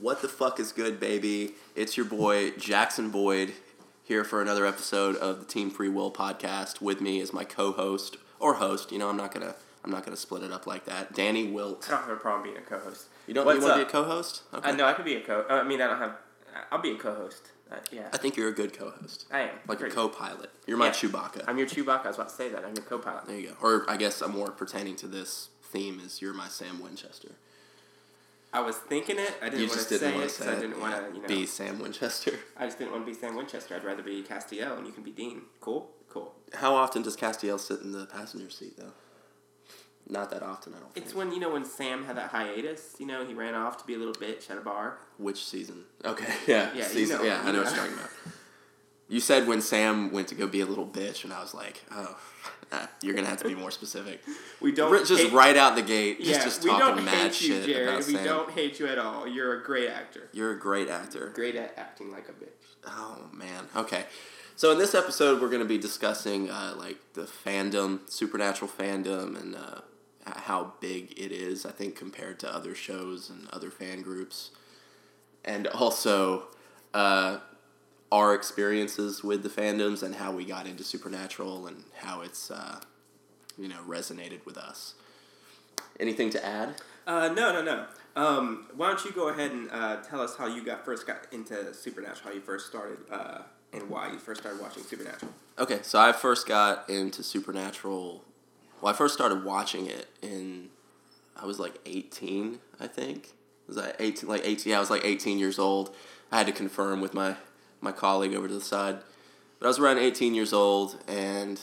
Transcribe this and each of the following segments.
What the fuck is good, baby? It's your boy, Jackson Boyd, here for another episode of the Team Free Will podcast. With me is my co-host, or host, you know, I'm not gonna split it up like that, Danny Wilt. I don't have a problem being a co-host. You want to be a co-host? Okay. No, I could be a I'll be a co-host. Yeah. I think you're a good co-host. I am. Like a co-pilot. You're my Chewbacca. I'm your Chewbacca. I was about to say that. I'm your co-pilot. There you go. Or I guess I'm more pertaining to this theme is you're my Sam Winchester. I was thinking it. I didn't want to say it because I didn't want to, be Sam Winchester. I just didn't want to be Sam Winchester. I'd rather be Castiel, and you can be Dean. Cool? Cool. How often does Castiel sit in the passenger seat, though? Not that often, I don't think. It's when Sam had that hiatus, he ran off to be a little bitch at a bar. Which season? Okay, yeah. Yeah, season, I know what you're talking about. You said when Sam went to go be a little bitch, and I was like, oh, you're going to have to be more specific. We don't just right out the gate, just we talking don't mad hate you, shit Jared. about Sam. We don't hate you at all. You're a great actor. You're a great actor. Great at acting like a bitch. Oh, man. Okay. So in this episode, we're going to be discussing the fandom, Supernatural fandom, and how big it is, I think, compared to other shows and other fan groups. And also our experiences with the fandoms and how we got into Supernatural and how it's, resonated with us. Anything to add? No. Why don't you go ahead and tell us how you first got into Supernatural, how you first started, and why you first started watching Supernatural. Okay, so I first got into Supernatural. Well, I first started watching it I was like 18, I think. Was I 18? Like 18? Yeah, I was like 18 years old. I had to confirm with my colleague over to the side. But I was around 18 years old, and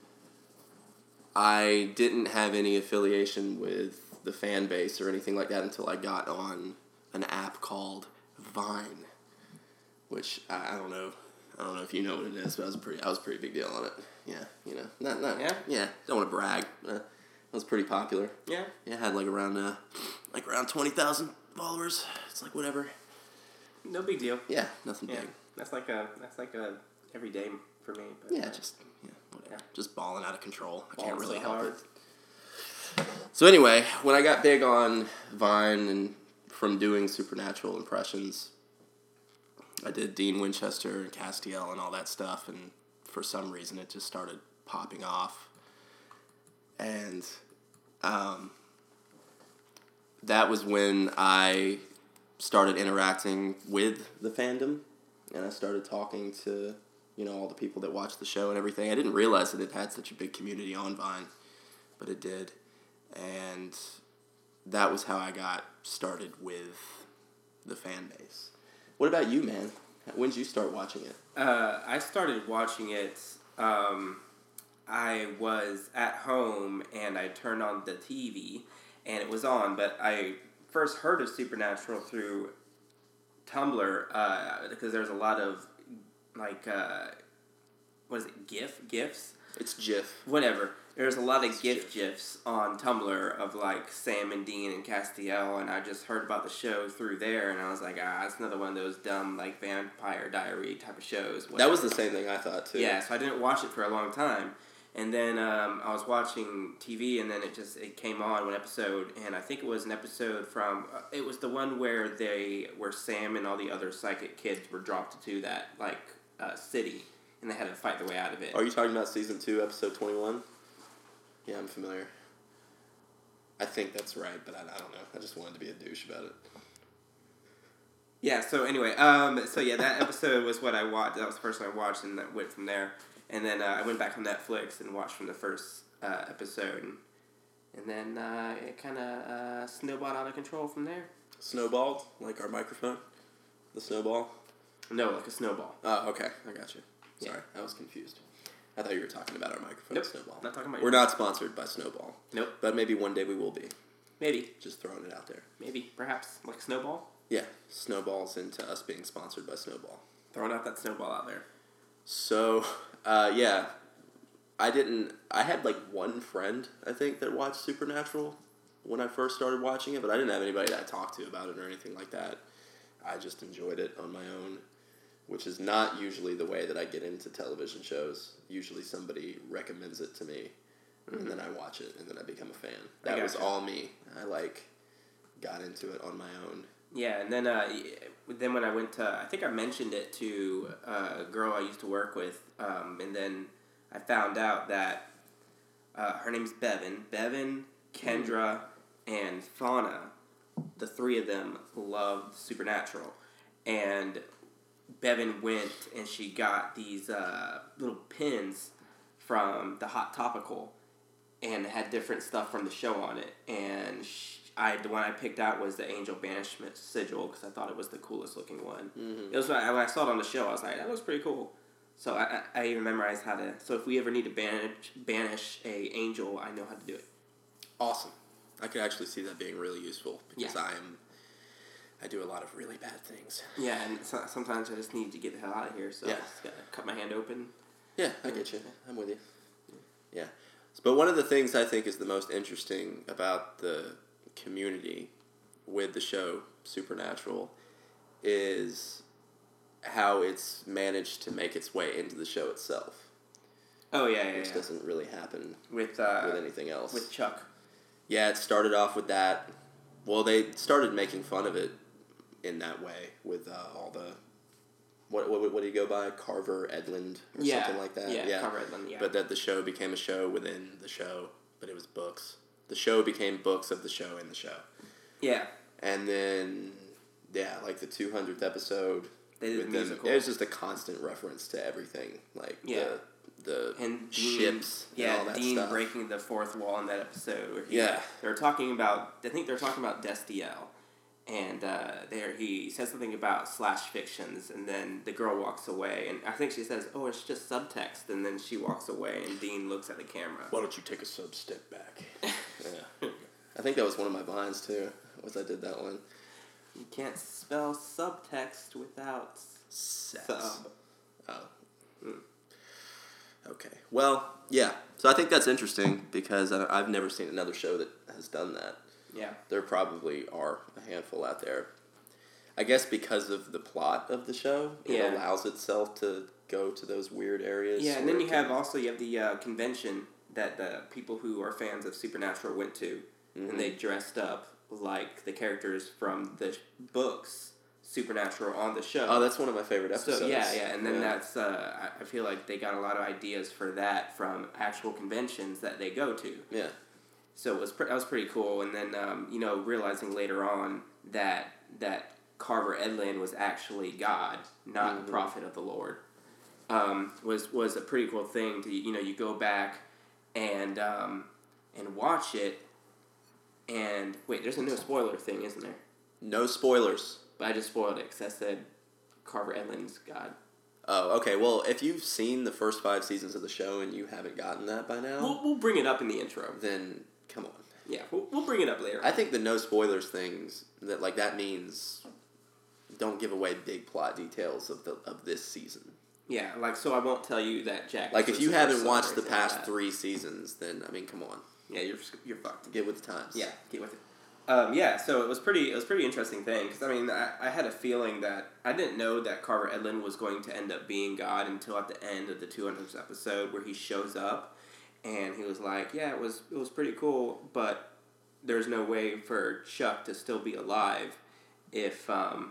I didn't have any affiliation with the fan base or anything like that until I got on an app called Vine, which I don't know. I don't know if you know what it is, but I was a pretty big deal on it. Yeah, Yeah, don't want to brag. It was pretty popular. Yeah. Yeah, I had around 20,000 followers. It's like whatever. No big deal. Yeah, nothing big. That's like a everyday for me. But, whatever. Yeah. Just balling out of control. I Balling can't really so help hard. it. So anyway, when I got big on Vine and from doing Supernatural impressions, I did Dean Winchester and Castiel and all that stuff, and for some reason it just started popping off. And that was when I started interacting with the fandom, and I started talking to, all the people that watched the show and everything. I didn't realize that it had such a big community on Vine, but it did. And that was how I got started with the fan base. What about you, man? When did you start watching it? I started watching it. I was at home and I turned on the TV and it was on, but I first heard of Supernatural through Tumblr because there's a lot of what is it? GIFs? It's GIF. Whatever. There's a lot of GIFs on Tumblr of Sam and Dean and Castiel, and I just heard about the show through there, and I was like, it's another one of those dumb Vampire Diary type of shows. Whatever. That was the same thing I thought too. Yeah, so I didn't watch it for a long time, and then I was watching TV, and then it came on one episode, and I think it was an episode from it was the one where Sam and all the other psychic kids were dropped to that city, and they had to fight their way out of it. Are you talking about season 2, episode 21? Yeah, I'm familiar. I think that's right, but I don't know. I just wanted to be a douche about it. Yeah, so anyway, that episode was what I watched. That was the first one I watched, and that went from there. And then I went back on Netflix and watched from the first episode. And then it kind of snowballed out of control from there. Snowballed? Like our microphone? The snowball? No, like a snowball. Oh, okay. I got you. Sorry, Yeah. I was confused. I thought you were talking about our microphone, Nope, Snowball. not talking about We're not sponsored by Snowball. Nope. But maybe one day we will be. Maybe. Just throwing it out there. Maybe, perhaps, like Snowball? Yeah, Snowball's into us being sponsored by Snowball. Throwing out that snowball out there. So, yeah. I had one friend, I think, that watched Supernatural when I first started watching it, but I didn't have anybody that I talked to about it or anything like that. I just enjoyed it on my own, which is not usually the way that I get into television shows. Usually somebody recommends it to me, and then I watch it, and then I become a fan. That was all me. I got into it on my own. Yeah, and then when I went to, I think I mentioned it to a girl I used to work with, and then I found out that her name's Bevan. Bevan, Kendra, and Fauna, the three of them loved Supernatural. And Bevan went and she got these little pins from the Hot Topical and had different stuff from the show on it. And the one I picked out was the Angel Banishment Sigil because I thought it was the coolest looking one. Mm-hmm. It was when I saw it on the show, I was like, that looks pretty cool. So I even memorized how to. So if we ever need to banish a angel, I know how to do it. Awesome. I could actually see that being really useful because Yeah. I do a lot of really bad things. Yeah, and sometimes I just need to get the hell out of here, so Yeah. I just gotta cut my hand open. Yeah, I get you. I'm with you. Yeah. But one of the things I think is the most interesting about the community with the show Supernatural is how it's managed to make its way into the show itself. Oh yeah, Which doesn't really happen with anything else. with Chuck. Yeah, it started off with that. Well, they started making fun of it in that way with all the what do you go by, Carver Edlund or something like that. Yeah, Carver Edlund. Yeah, but that the show became a show within the show, but it was books. The show became books of the show in the show. Yeah, and then like the 200th episode. They did the musical. There's just a constant reference to everything, like the and ships, and all that Dean stuff. breaking the fourth wall in that episode. Where they're talking about. I think they're talking about Destiel, and he says something about slash fictions, and then the girl walks away, and I think she says, "Oh, it's just subtext," and then she walks away, and Dean looks at the camera. Why don't you take a step back? Yeah, I think that was one of my lines too. Was I did that one. You can't spell subtext without sub. Oh. Okay. Well, yeah. So I think that's interesting because I've never seen another show that has done that. Yeah. There probably are a handful out there. I guess because of the plot of the show, it allows itself to go to those weird areas. Yeah, and then you have the convention that the people who are fans of Supernatural went to, and they dressed up like the characters from the books Supernatural on the show. Oh, that's one of my favorite episodes. So and then that's I feel like they got a lot of ideas for that from actual conventions that they go to. Yeah. So that was pretty cool, and then realizing later on that Carver Edlund was actually God, not the prophet of the Lord, was a pretty cool thing to you go back and watch it. And wait, there's a no spoiler thing, isn't there? No spoilers. But I just spoiled it because I said Carver Edlund's God. Oh, okay. Well, if you've seen the first 5 seasons of the show and you haven't gotten that by now, we'll bring it up in the intro. Then come on. Yeah, we'll bring it up later. I think the no spoilers things that means don't give away big plot details of this season. Yeah, so I won't tell you that Jack. Like if you haven't watched the past 3 seasons, then come on. Yeah, you're fucked. Get with the times. Yeah, get with it. So it was pretty interesting thing because I had a feeling that I didn't know that Carver Edlund was going to end up being God until at the end of the 200th episode where he shows up and he was like, yeah, it was pretty cool, but there's no way for Chuck to still be alive if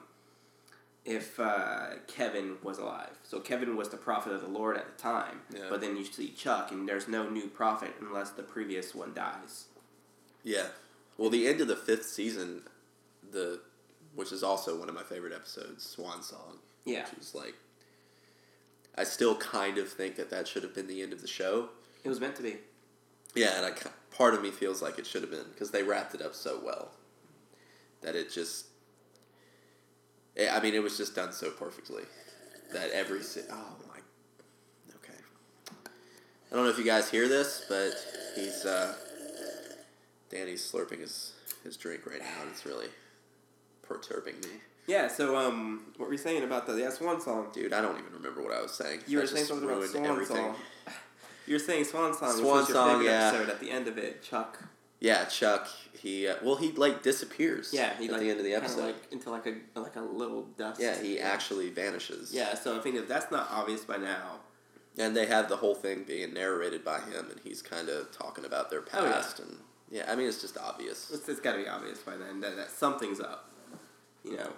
Kevin was alive. So Kevin was the prophet of the Lord at the time, but then you see Chuck and there's no new prophet unless the previous one dies. Yeah. Well, the end of the 5th season, which is also one of my favorite episodes, Swan Song. Yeah. Which is like, I still kind of think that should have been the end of the show. It was meant to be. Yeah, and part of me feels like it should have been because they wrapped it up so well that it just. It was just done so perfectly that oh my. Okay. I don't know if you guys hear this, but he's. Danny's slurping his drink right now, and it's really perturbing me. Yeah, so what were you saying about the Swan Song? Dude, I don't even remember what I was saying. You were saying something about Swan Song. You were saying Swan Song. Swan Song, yeah. Episode at the end of it, Chuck. Yeah, Chuck. He disappears. Yeah, he at the end of the episode into like a little dust. Yeah, he actually vanishes. Yeah, so I think if that's not obvious by now. And they have the whole thing being narrated by him, and he's kind of talking about their past, and it's just obvious. It's got to be obvious by then that something's up. you know.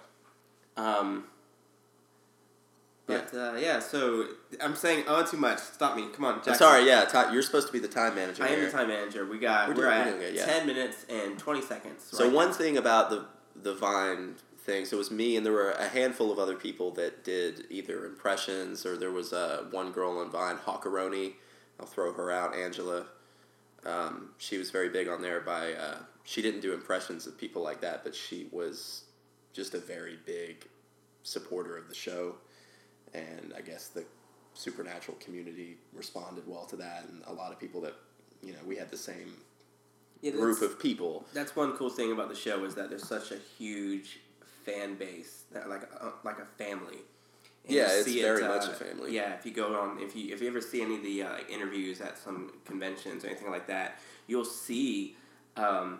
So I'm saying, too much. Stop me. Come on, Jackson. Sorry, yeah, you're supposed to be the time manager. I am the time manager. We're at good, 10 minutes and 20 seconds. So one thing about the Vine thing, so it was me and there were a handful of other people that did either impressions, or there was one girl on Vine, Hawkeroni. I'll throw her out, Angela. She was very big on there she didn't do impressions of people like that, but she was just a very big supporter of the show. And I guess the Supernatural community responded well to that, and a lot of people that, we had the same group of people. That's one cool thing about the show, is that there's such a huge fan base, that like a family. And it's very much a family. Yeah, if you go on, if you ever see any of the interviews at some conventions or anything like that, you'll see how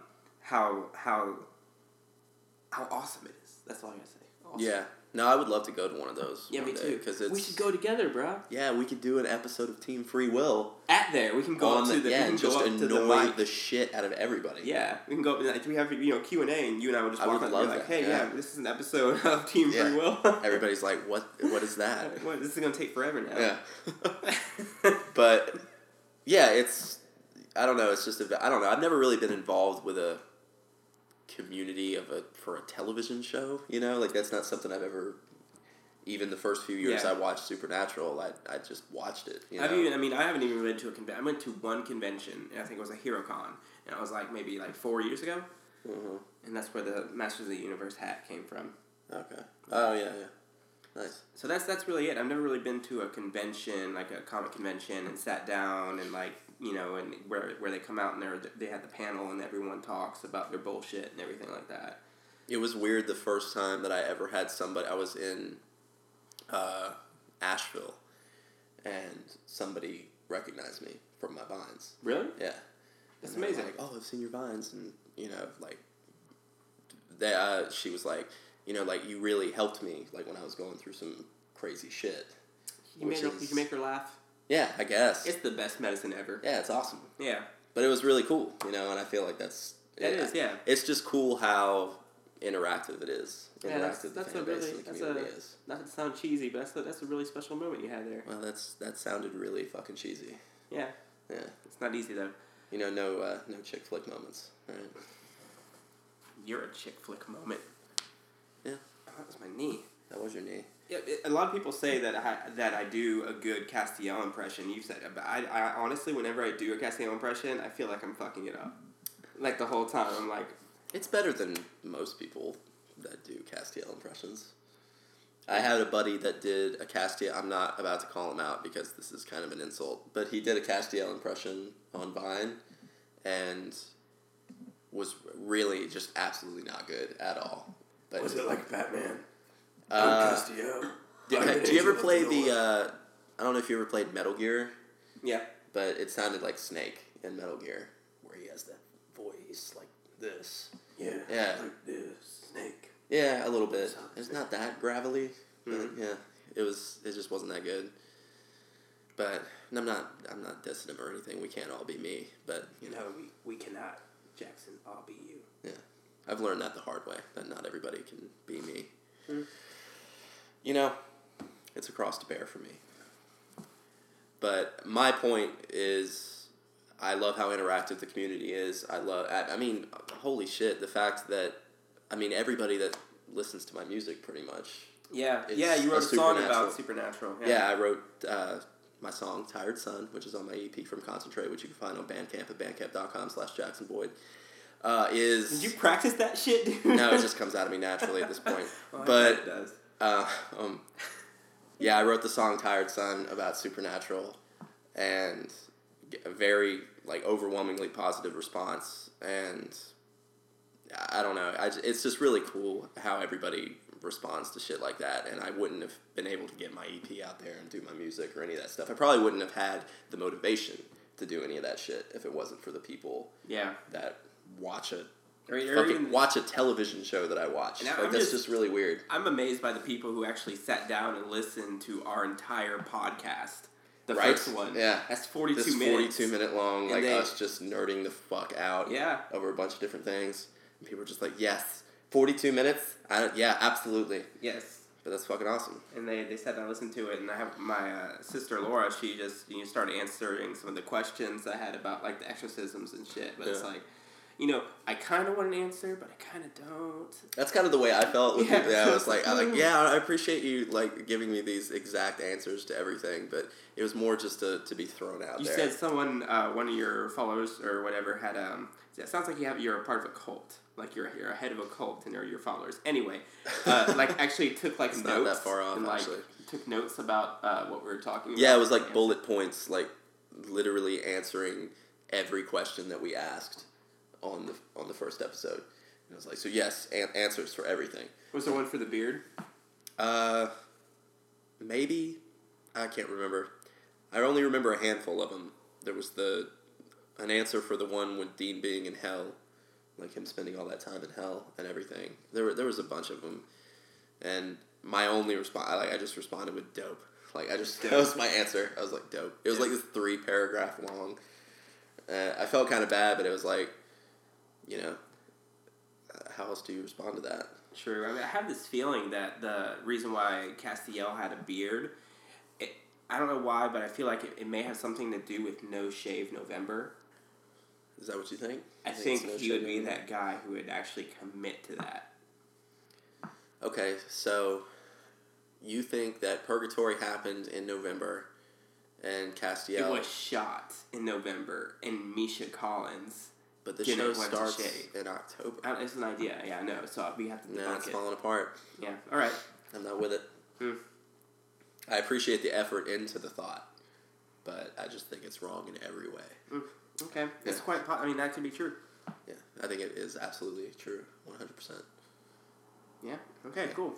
awesome it is. That's all I gotta say. Awesome. Yeah. No, I would love to go to one of those. Yeah, me too. Because we should go together, bro. Yeah, we could do an episode of Team Free Will. At there, we can go up to the and just annoy the shit out of everybody. Yeah, we can go up and we have Q&A, and you and I would just walk up and be like, "Hey, this is an episode of Team Free Will." Everybody's like, "What is that?" What? This is gonna take forever now. Yeah. But yeah, I don't know. It's just I don't know. I've never really been involved with a community for a television show. Like that's not something I've ever. Even the first few years I watched Supernatural, I just watched it. I haven't even been to a convention. I went to one convention, and I think it was a HeroCon, and I was maybe 4 years ago, and that's where the Masters of the Universe hat came from. Okay. Oh yeah. Nice. So that's really it. I've never really been to a convention, like a comic convention, and sat down and and where they come out and they had the panel and everyone talks about their bullshit and everything like that. It was weird the first time that I ever had somebody. I was in Asheville, and somebody recognized me from my Vines. Really? Yeah. That's amazing. Like, I've seen your Vines, and she was like, you really helped me, when I was going through some crazy shit. You make her laugh? Yeah, I guess. It's the best medicine ever. Yeah, it's awesome. Yeah. But it was really cool, and I feel like that's... It is, yeah. It's just cool how interactive it is. Yeah, that's a really... Not to sound cheesy, but that's a really special moment you had there. Well, that sounded really fucking cheesy. Yeah. Yeah. It's not easy, though. No chick flick moments, right? You're a chick flick moment. Yeah. Oh, that was my knee. That was your knee. Yeah, a lot of people say that I do a good Castiel impression. You've said it, but I honestly, whenever I do a Castiel impression, I feel like I'm fucking it up. The whole time, I'm like... It's better than most people that do Castiel impressions. I had a buddy that did a Castiel... I'm not about to call him out because this is kind of an insult, but he did a Castiel impression on Vine and was really just absolutely not good at all. But was it like Batman? Castiel. Do you ever play I don't know if you ever played Metal Gear. Yeah. But it sounded like Snake in Metal Gear, where he has that voice like this. Yeah. Yeah. Like this, Snake. Yeah, a little bit. It's not that gravelly, but yeah, it just wasn't that good. But I'm not dissing him or anything. We can't all be me, but we cannot, Jackson. All be you. Yeah, I've learned that the hard way. That not everybody can be me. Mm. It's a cross to bear for me. But my point is, I love how interactive the community is. Holy shit, the fact that, everybody that listens to my music pretty much. Yeah, you wrote a song about Supernatural. Yeah, I wrote my song, Tired Sun, which is on my EP From Concentrate, which you can find on Bandcamp at bandcamp.com/JacksonBoyd. Did you practice that shit, dude? No, it just comes out of me naturally at this point. Well, but it does. I wrote the song Tired Sun about Supernatural, and a very overwhelmingly positive response, and I don't know, it's just really cool how everybody responds to shit like that, and I wouldn't have been able to get my EP out there and do my music or any of that stuff. I probably wouldn't have had the motivation to do any of that shit if it wasn't for the people that watch watch a television show that I watch. That's just really weird. I'm amazed by the people who actually sat down and listened to our entire podcast. The right? First one. Yeah. That's 42 this minutes. 42-minute long, us just nerding the fuck out over a bunch of different things. And people are just like, yes, 42 minutes? Yeah, absolutely. Yes. But that's fucking awesome. And they said I listened to it, and I have my sister Laura. She just started answering some of the questions I had about like the exorcisms and shit. But it's like, I kind of want an answer, but I kind of don't. That's kind of the way I felt with it. Yeah, I was like, I appreciate you like giving me these exact answers to everything, but it was more just to be thrown out there. You said someone, one of your followers or whatever had it sounds like you're a part of a cult. Like you're a head of a cult and they're your followers. Anyway, like actually took like it's notes. Not that far off, and, like, actually. Took notes about what we were talking about. Yeah, it was like bullet points, like literally answering every question that we asked on the first episode. And I was like, so yes, answers for everything. Was there one for the beard? Maybe. I can't remember. I only remember a handful of them. There was an answer for the one with Dean being in hell, like him spending all that time in hell and everything. There was a bunch of them, and my only response, I just responded with dope. Like that was my answer. I was like dope. It was like this 3-paragraph long. I felt kind of bad, but it was like, how else do you respond to that? True. I mean, I have this feeling that the reason why Castiel had a beard, I don't know why, but I feel like it may have something to do with No Shave November. Is that what you think? I think he would be that guy who would actually commit to that. Okay, so you think that Purgatory happened in November and Castiel... It was shot in November, and Misha Collins... But the show starts in October. It's an idea, yeah, I know. So we have to debunk it. No, it's falling apart. Yeah, all right. I'm not with it. I appreciate the effort into the thought, but I just think it's wrong in every way. Okay. It's quite... that could be true. Yeah, I think it is absolutely true. 100%. Yeah. Okay, cool.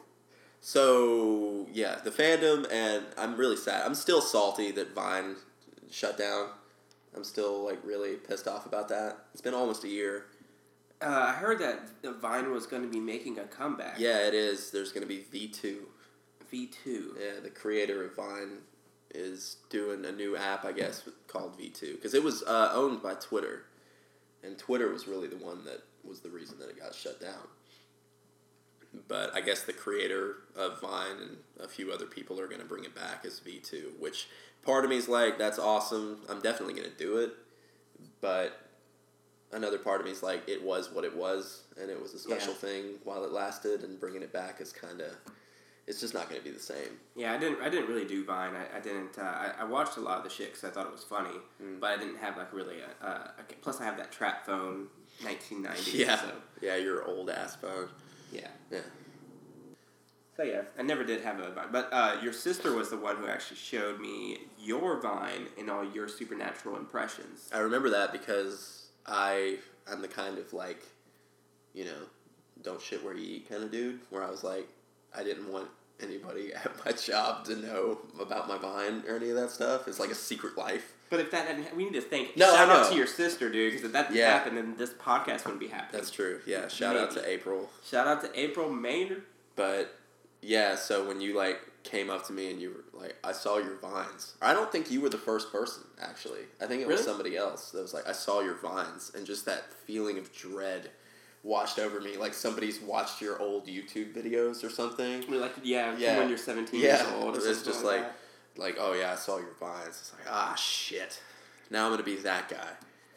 So, yeah, the fandom, and I'm really sad. I'm still salty that Vine shut down. I'm still, like, really pissed off about that. It's been almost a year. I heard that Vine was going to be making a comeback. Yeah, it is. There's going to be V2. V2? Yeah, the creator of Vine is doing a new app, I guess, called V2. Because it was owned by Twitter. And Twitter was really the one that was the reason that it got shut down. But I guess the creator of Vine and a few other people are going to bring it back as V2, which part of me is like, that's awesome. I'm definitely going to do it. But another part of me is like, it was what it was, and it was a special thing while it lasted, and bringing it back is kind of... It's just not going to be the same. Yeah, I didn't really do Vine. I didn't... I watched a lot of the shit because I thought it was funny, but I didn't have, like, really plus I have that trap phone, 1990. Yeah. So. Yeah, your old-ass phone. Yeah. Yeah. So, yeah, I never did have a Vine. But your sister was the one who actually showed me your Vine and all your supernatural impressions. I remember that because I'm the kind of, like, don't shit where you eat kind of dude, where I was like, I didn't want anybody at my job to know about my Vine or any of that stuff. It's like a secret life. But if that hadn't... We need to thank... No, shout out to your sister, dude, because if that didn't happen, then this podcast wouldn't be happening. That's true, yeah. Shout out to April. Shout out to April Maynard. But, yeah, so when you, like, came up to me and you were like, I saw your Vines. I don't think you were the first person, actually. I think it was somebody else that was like, I saw your Vines. And just that feeling of dread washed over me, like somebody's watched your old YouTube videos or something. From when you're 17 years old. It's just like, oh yeah, I saw your Vines. It's like, shit. Now I'm gonna be that guy.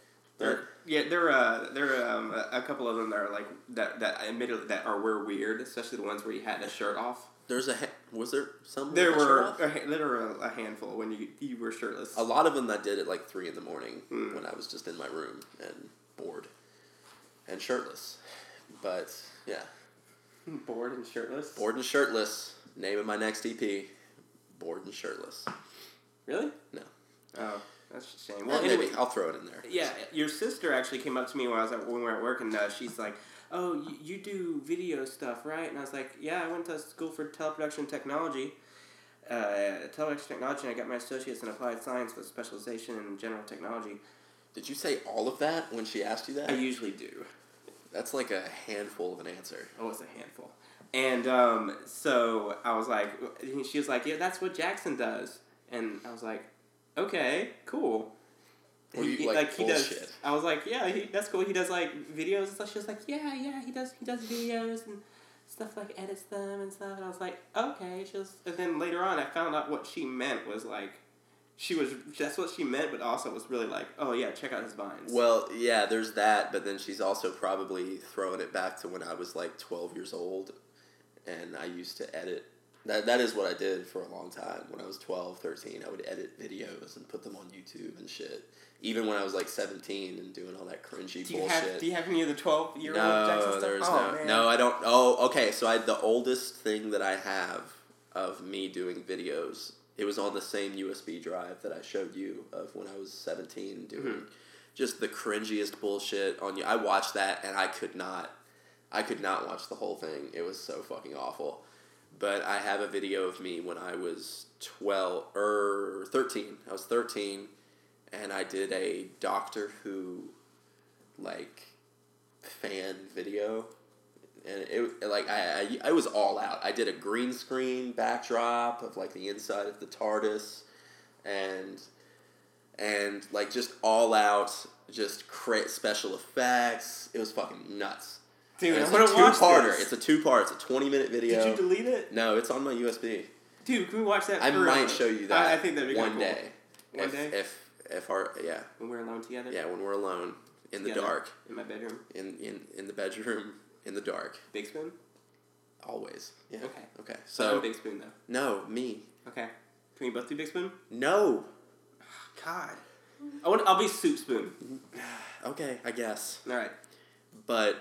There are a couple of them that are like that admittedly that were weird, especially the ones where you had a shirt off. Was there some? There were a handful when you were shirtless. A lot of them I did at like 3 a.m. when I was just in my room and bored. And shirtless. But, yeah. Bored and shirtless? Bored and shirtless. Name of my next EP. Bored and shirtless. Really? No. Oh, that's a shame. Well, anyway, maybe. I'll throw it in there. Yeah, your sister actually came up to me when we were at work, and she's like, oh, you do video stuff, right? And I was like, yeah, I went to school for teleproduction technology. And I got my associates in applied science with specialization in general technology. Did you say all of that when she asked you that? I usually do. That's like a handful of an answer. Oh, it's a handful. And so I was like, she was like, yeah, that's what Jackson does. And I was like, okay, cool. Or you, he bullshit? does. I was like, yeah, that's cool. He does like videos and stuff. She was like, yeah, he does videos and stuff, like edits them and stuff. And I was like, okay. And then later on, I found out what she meant was like, that's what she meant, but also was really like, oh yeah, check out his Vines. Well, yeah, there's that, but then she's also probably throwing it back to when I was like 12 years old, and I used to edit. That is what I did for a long time. When I was 12, 13, I would edit videos and put them on YouTube and shit. Even when I was like 17 and doing all that cringy bullshit. Do you have any of the 12-year-old Jackson stuff? There's oh, man. No, I don't. Oh, okay. So the oldest thing that I have of me doing videos, it was on the same USB drive that I showed you of when I was 17 doing just the cringiest bullshit on you. I watched that and I could not watch the whole thing. It was so fucking awful. But I have a video of me when I was 13. I was 13, and I did a Doctor Who, like, fan video. And it like, I was all out. I did a green screen backdrop of, like, the inside of the TARDIS, and like, just all out, just special effects. It was fucking nuts. Dude, it's a two-parter. It's a two-part. It's a 20-minute video. Did you delete it? No, it's on my USB. Dude, can we watch that? I might show you that. I think that'd be one cool. day. One day. If our when we're alone together. Yeah, when we're alone in the dark. In my bedroom. In the bedroom in the dark. Big Spoon. Always. Yeah. Okay. So I'm Big Spoon though. No, me. Okay. Can we both do Big Spoon? No. God. I'll be Soup Spoon. Okay, I guess. All right. But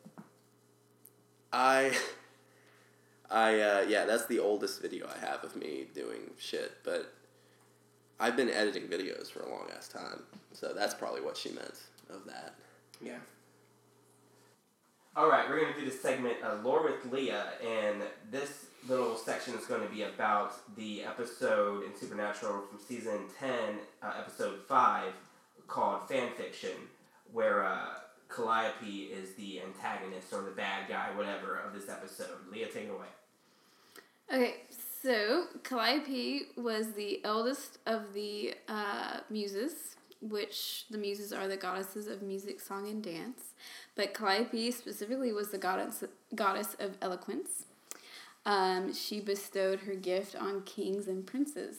yeah, that's the oldest video I have of me doing shit, but I've been editing videos for a long ass time, so that's probably what she meant of that. Yeah. Alright, we're going to do this segment, Lore with Leah, and this little section is going to be about the episode in Supernatural from season 10, episode 5, called Fanfiction, where Calliope is the antagonist or the bad guy, whatever, of this episode. Leah, take it away. Okay, so Calliope was the eldest of the muses, which the muses are the goddesses of music, song, and dance. But Calliope specifically was the goddess of eloquence. She bestowed her gift on kings and princes.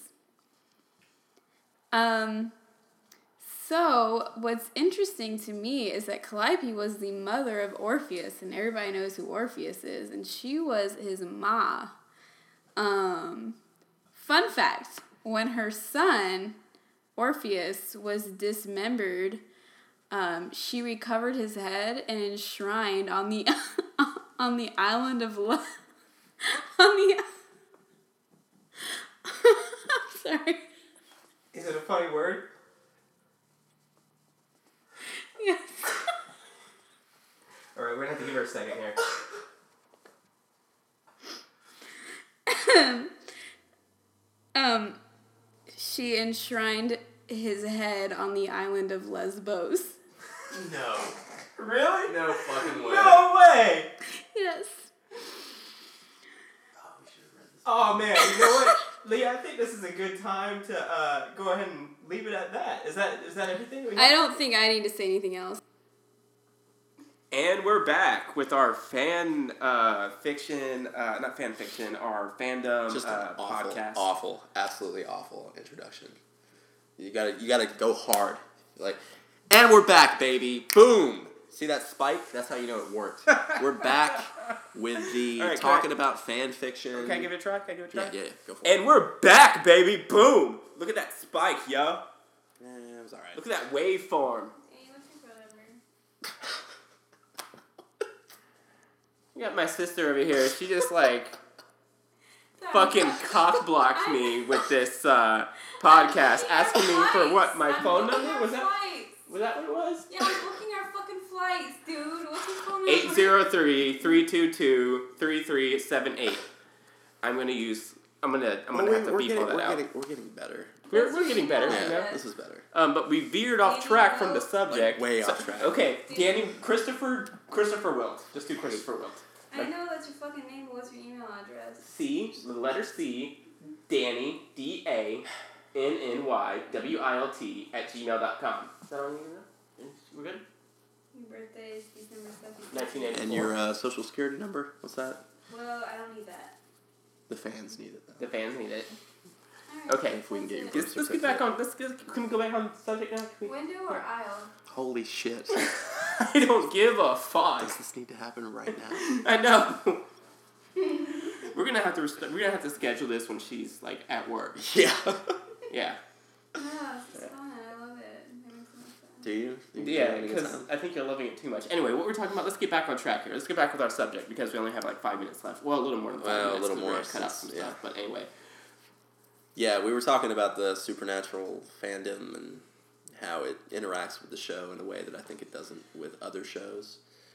So, what's interesting to me is that Calliope was the mother of Orpheus, and everybody knows who Orpheus is, and she was his ma. Fun fact, when her son, Orpheus, was dismembered, she recovered his head and enshrined on the on the island of I'm sorry. Is it a funny word? Yes. Alright, we're going to have to give her a second here. She enshrined his head on the island of Lesbos. No. Really? No fucking way. No way! Yes. Oh, we should have read this. Oh man, you know what? Leah, I think this is a good time to go ahead and leave it at that. Is that everything? I don't think I need to say anything else. And we're back with our fan fiction, not fan fiction, our fandom Just an podcast. awful, absolutely awful introduction. You gotta go hard. Like, and we're back, baby. Boom. See that spike? That's how you know it worked. We're back with the right, talking about fan fiction. Can I give it a try? Yeah, go for it. And we're back, baby. Boom. Look at that spike, yo. It was alright. Look at that waveform. You got my sister over here. She just like fucking cock-blocked me with this podcast, asking me for what, my phone number? Was that what it was? Yeah, I'm booking our fucking flights, dude. What's your phone number? 803-322-3378. I'm gonna have to beep all that out. We're getting better. We're getting better. Yeah, you know? this is better. But we veered off track from the subject. Like, way off track. Okay, Danny, Christopher Wilt. Just do Christopher Wilt. I know that's your fucking name, but what's your email address? C, the letter C, Danny, D-A, NNYWILT@gmail.com. Is that all you need to know? We're good? Your birthday is December 2nd. 1984. And your social security number? What's that? Well, I don't need that. The fans need it, though. The fans need it. Alright, Okay. If we can get your that's Let's get back on. Can we go back on the subject now? it. Window or aisle? Holy shit. I don't give a fuck. Does this need to happen right now? I know. We're gonna have to schedule this when she's like at work. Yeah. Yeah. No, this is fun. I love it. It makes so much fun. Do you? Yeah, because I think you're loving it too much. Anyway, what we're talking about, let's get back on track here. Let's get back with our subject because we only have like 5 minutes left. Well, a little more than 5 minutes. A little 'cause more. We're gonna cut out some Yeah. stuff. But anyway. Yeah, we were talking about the supernatural fandom and how it interacts with the show in a way that I think it doesn't with other shows.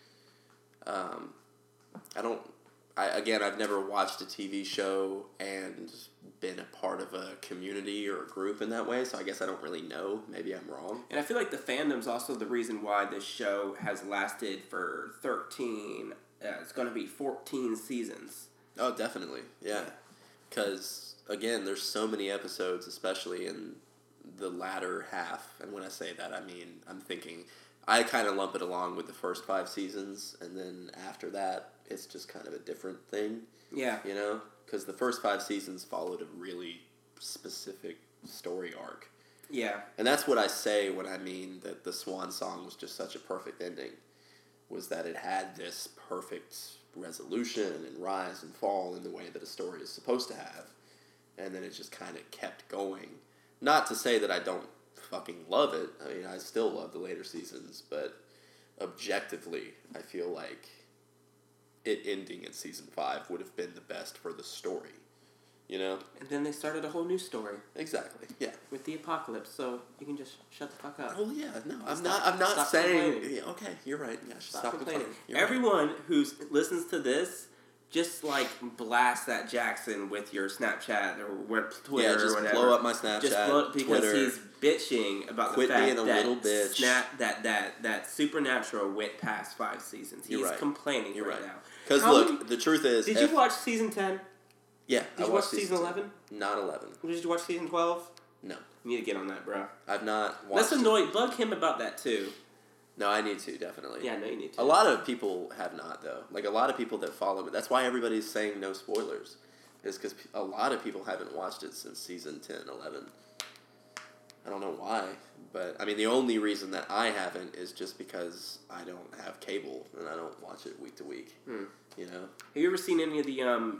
I've never watched a TV show and been a part of a community or a group in that way, so I guess I don't really know. Maybe I'm wrong. And I feel like the fandom's also the reason why this show has lasted for 13, it's going to be 14 seasons. Oh, definitely. Yeah. Because, again, there's so many episodes, especially in the latter half. And when I say that, I mean, I'm thinking, I kind of lump it along with the first 5 seasons, and then after that, it's just kind of a different thing. Yeah. You know? Because the first 5 seasons followed a really specific story arc. Yeah. And that's what I say when I mean that the Swan Song was just such a perfect ending. Was that it had this perfect resolution and rise and fall in the way that a story is supposed to have. And then it just kind of kept going. Not to say that I don't fucking love it. I mean, I still love the later seasons, but objectively, I feel like it ending in season 5 would have been the best for the story. You know? And then they started a whole new story Exactly. Yeah. with the apocalypse, so you can just shut the fuck up. Well, yeah. No, I'm Stop not saying. complaining. Yeah, okay, you're right. Yeah, I should Stop complaining. You're right. Everyone who listens to this, just like blast that Jackson with your Snapchat or Twitter just or whatever. blow up my Snapchat, Just blow because Twitter. he's bitching about Quit the fact being a that little bitch. that Supernatural went past 5 seasons. He's You're right. complaining You're right right. now. Because How look, many- the truth is, Did you watch season 10? Yeah, Did you watch season 11? Not 11. Did you watch season 12? No, You need to get on that, bro. I've not Let's watched. annoy bug him about that too. No, I need to definitely. Yeah, no, you need to. A lot of people have not though. Like a lot of people that follow me. That's why everybody's saying no spoilers. Is because a lot of people haven't watched it since season 10, 11. I don't know why, but I mean the only reason that I haven't is just because I don't have cable and I don't watch it week to week. You know. Have you ever seen any of the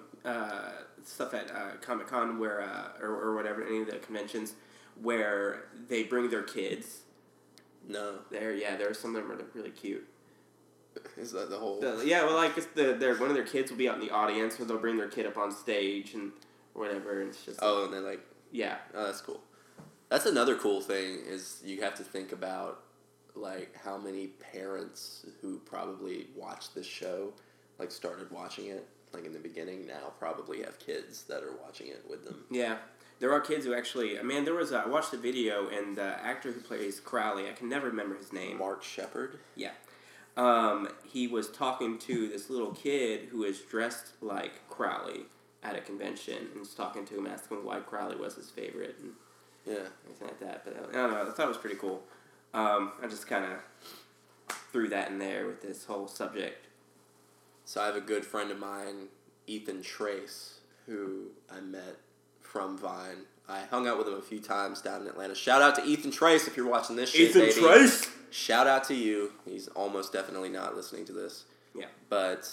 stuff at Comic-Con where or whatever, any of the conventions where they bring their kids? No. There are some of them are really cute. Is that the whole? Like it's one of their kids will be out in the audience, or they'll bring their kid up on stage and whatever. And it's just and they're like, yeah. oh, that's cool. That's another cool thing is you have to think about like how many parents who probably watched this show, like started watching it like in the beginning now probably have kids that are watching it with them. Yeah. There are kids who actually, there was, I watched a video and the actor who plays Crowley, I can never remember his name. Mark Shepard. Yeah. He was talking to this little kid who is dressed like Crowley at a convention and was talking to him, asking him why Crowley was his favorite and everything like that. But I don't know, I thought it was pretty cool. I just kind of threw that in there with this whole subject. So I have a good friend of mine, Ethan Trace, who I met from Vine. I hung out with him a few times down in Atlanta. Shout out to Ethan Trace if you're watching this shit, Ethan baby. Trace! Shout out to you. He's almost definitely not listening to this. Yeah. But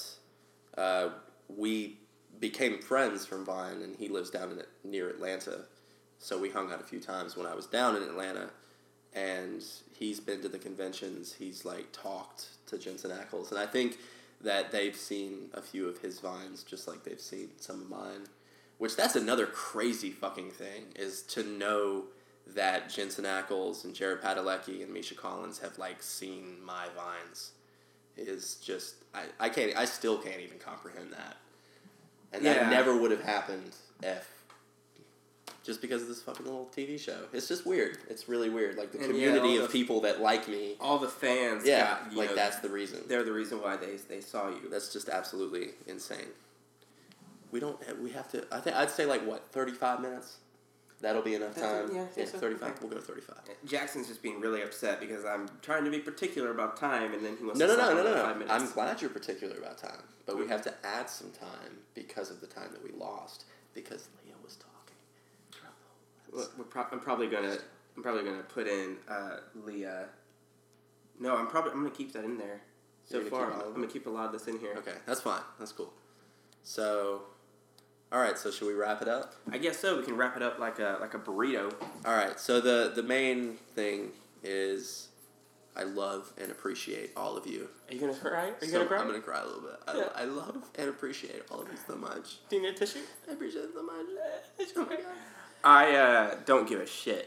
we became friends from Vine, and he lives down near Atlanta. So we hung out a few times when I was down in Atlanta, and he's been to the conventions. He's like talked to Jensen Ackles, and I think that they've seen a few of his Vines just like they've seen some of mine. Which that's another crazy fucking thing, is to know that Jensen Ackles and Jared Padalecki and Misha Collins have like seen my Vines is just I still can't even comprehend that. And that never would have happened if just because of this fucking little TV show. It's just weird. It's really weird. Like the community of people that like me. All the fans that's the reason. They're the reason why they saw you. That's just absolutely insane. We have to, I'd say like, 35 minutes? That'll be enough time. Yeah, I think so. 35. Okay. We'll go 35. Jackson's just being really upset because I'm trying to be particular about time, and then he wants No. to stop at 5 minutes. I'm glad you're particular about time, but we have to add some time because of the time that we lost because Leah was talking throughout the whole episode. I'm probably gonna put in Leah. No, I'm gonna keep that in there. So You're gonna far, keep all of I'm gonna keep a lot of this in here. Okay, that's fine. That's cool. So, all right. So should we wrap it up? I guess so. We can wrap it up like a burrito. All right. So the main thing is, I love and appreciate all of you. Are you gonna cry? Are you So gonna cry? I'm gonna cry a little bit. Yeah. I love and appreciate all of you so much. Do you need a tissue? I appreciate it so much. Oh my god. I don't give a shit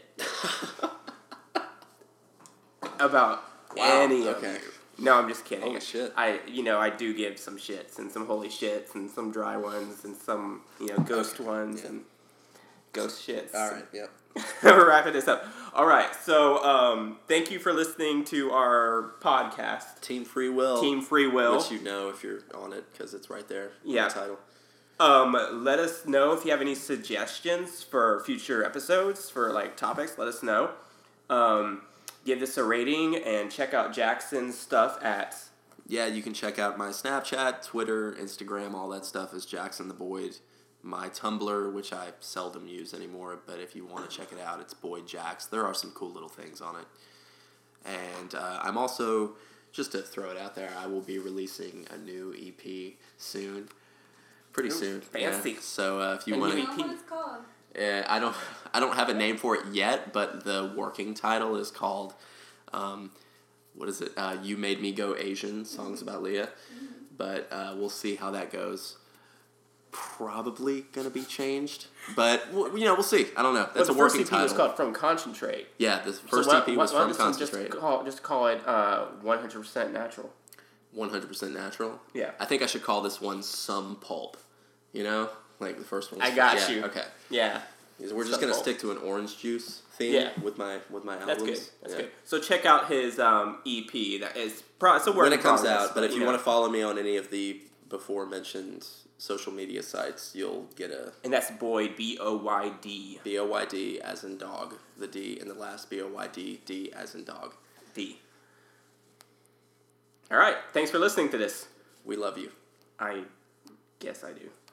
about Wow, any of okay. you. No, I'm just kidding. Holy shit. I do give some shits and some holy shits and some dry ones and some ghost ones and ghost shits. All right. Yep. We're wrapping this up. All right. So thank you for listening to our podcast, Team Free Will. Team Free Will. Which you know if you're on it because it's right there. Yeah. In the title. Let us know if you have any suggestions for future episodes for topics. Let us know. Give this a rating and check out Jackson's stuff at. Yeah, you can check out my Snapchat, Twitter, Instagram, all that stuff is Jackson the Boyd. My Tumblr, which I seldom use anymore, but if you want to check it out, it's Boyd Jax. There are some cool little things on it. And I'm also, just to throw it out there, I will be releasing a new EP soon. Pretty soon. Fancy. Yeah. So if you And want I you- to... don't know what it's called. I don't have a name for it yet, but the working title is called, what is it? You Made Me Go Asian, songs about Leah. But we'll see how that goes. Probably gonna be changed, but we'll see. I don't know. That's the a working first EP was title. called From Concentrate. Yeah, the So first why- EP why was don't From this one Concentrate. Just call it 100% Natural. 100% natural. Yeah. I think I should call this one Some Pulp. Like the first one. I got yeah, you. Okay. Yeah. We're just Some gonna Pulp. stick to an orange juice theme. Yeah. With my albums. That's good. That's Yeah. good. So check out his EP. That is it's a work When in it comes progress, out. But if you know. want to follow me on any of the before mentioned social media sites, you'll get a And that's Boyd, BOYD. BOYD as in dog. The D in the last BOYD, D as in dog. D. All right. Thanks for listening to this. We love you. I guess I do.